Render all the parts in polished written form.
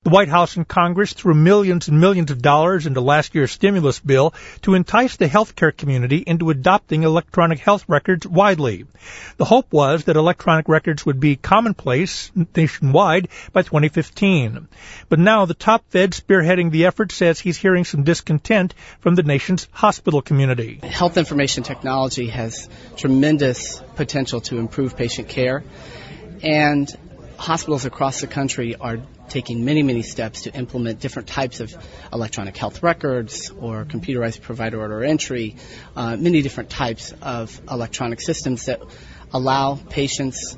The White House and Congress threw millions and millions of dollars into last year's stimulus bill to entice the healthcare community into adopting electronic health records widely. The hope was that electronic records would be commonplace nationwide by 2015. But now the top Fed spearheading the effort says he's hearing some discontent from the nation's hospital community. Health information technology has tremendous potential to improve patient care, and hospitals across the country are taking many, many steps to implement different types of electronic health records or computerized provider order entry, many different types of electronic systems that allow patients'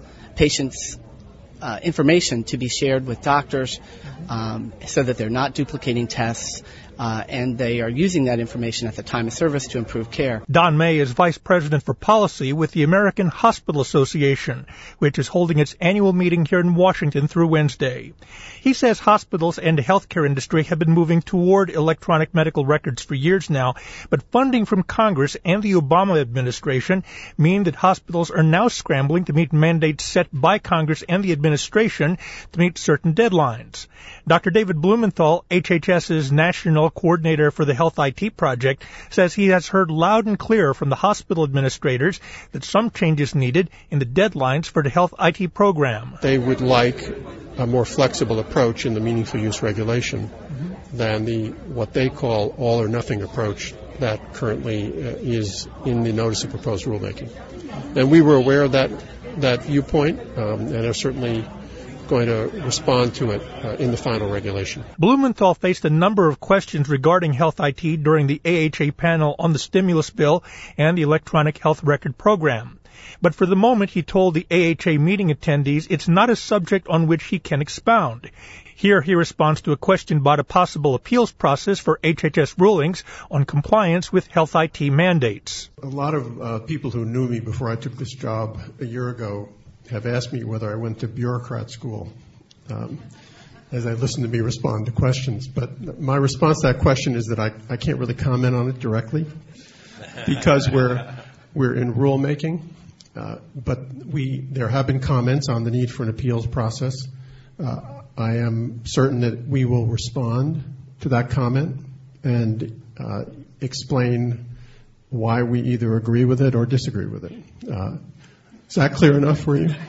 information to be shared with doctors so that they're not duplicating tests, and they are using that information at the time of service to improve care. Don May is Vice President for Policy with the American Hospital Association, which is holding its annual meeting here in Washington through Wednesday. He says hospitals and the healthcare industry have been moving toward electronic medical records for years now, but funding from Congress and the Obama administration mean that hospitals are now scrambling to meet mandates set by Congress and the administration to meet certain deadlines. Dr. David Blumenthal, HHS's National Coordinator for the Health IT Project, says he has heard loud and clear from the hospital administrators that some changes needed in the deadlines for the Health IT program. They would like a more flexible approach in the meaningful use regulation than the what they call all or nothing approach that currently is in the notice of proposed rulemaking. And we were aware of that viewpoint and are certainly going to respond to it in the final regulation. Blumenthal faced a number of questions regarding health IT during the AHA panel on the stimulus bill and the electronic health record program. But for the moment, he told the AHA meeting attendees it's not a subject on which he can expound. Here he responds to a question about a possible appeals process for HHS rulings on compliance with health IT mandates. A lot of people who knew me before I took this job a year ago have asked me whether I went to bureaucrat school as I listen to me respond to questions. But my response to that question is that I can't really comment on it directly because we're in rulemaking. But there have been comments on the need for an appeals process. I am certain that we will respond to that comment and explain why we either agree with it or disagree with it. Is that clear enough for you?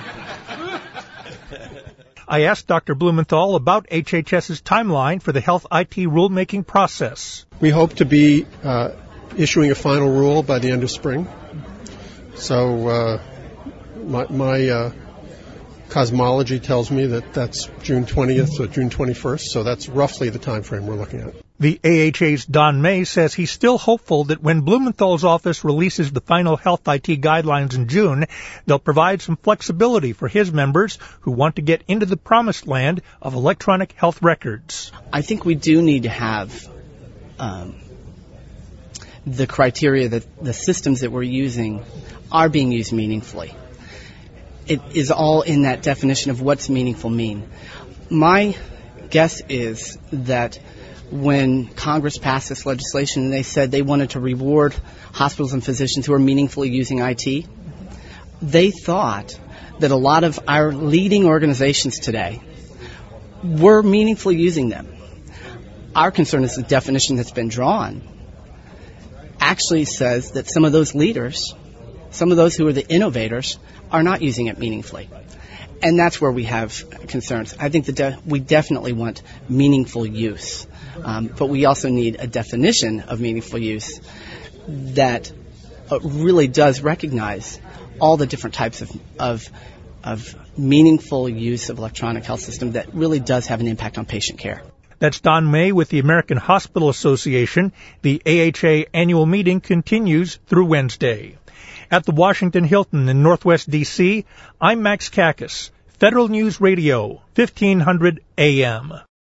I asked Dr. Blumenthal about HHS's timeline for the health IT rulemaking process. We hope to be issuing a final rule by the end of spring. So my cosmology tells me that that's June 20th or June 21st, so that's roughly the time frame we're looking at. The AHA's Don May says he's still hopeful that when Blumenthal's office releases the final health IT guidelines in June, they'll provide some flexibility for his members who want to get into the promised land of electronic health records. I think we do need to have the criteria that the systems that we're using are being used meaningfully. It is all in that definition of what's meaningful mean. My guess is that when Congress passed this legislation, they said they wanted to reward hospitals and physicians who are meaningfully using IT. They thought that a lot of our leading organizations today were meaningfully using them. Our concern is the definition that's been drawn actually says that some of those leaders, some of those who are the innovators, are not using it meaningfully. And that's where we have concerns. I think we definitely want meaningful use. But we also need a definition of meaningful use that really does recognize all the different types of meaningful use of electronic health system that really does have an impact on patient care. That's Don May with the American Hospital Association. The AHA annual meeting continues through Wednesday. At the Washington Hilton in Northwest D.C., I'm Max Kakis, Federal News Radio, 1500 AM.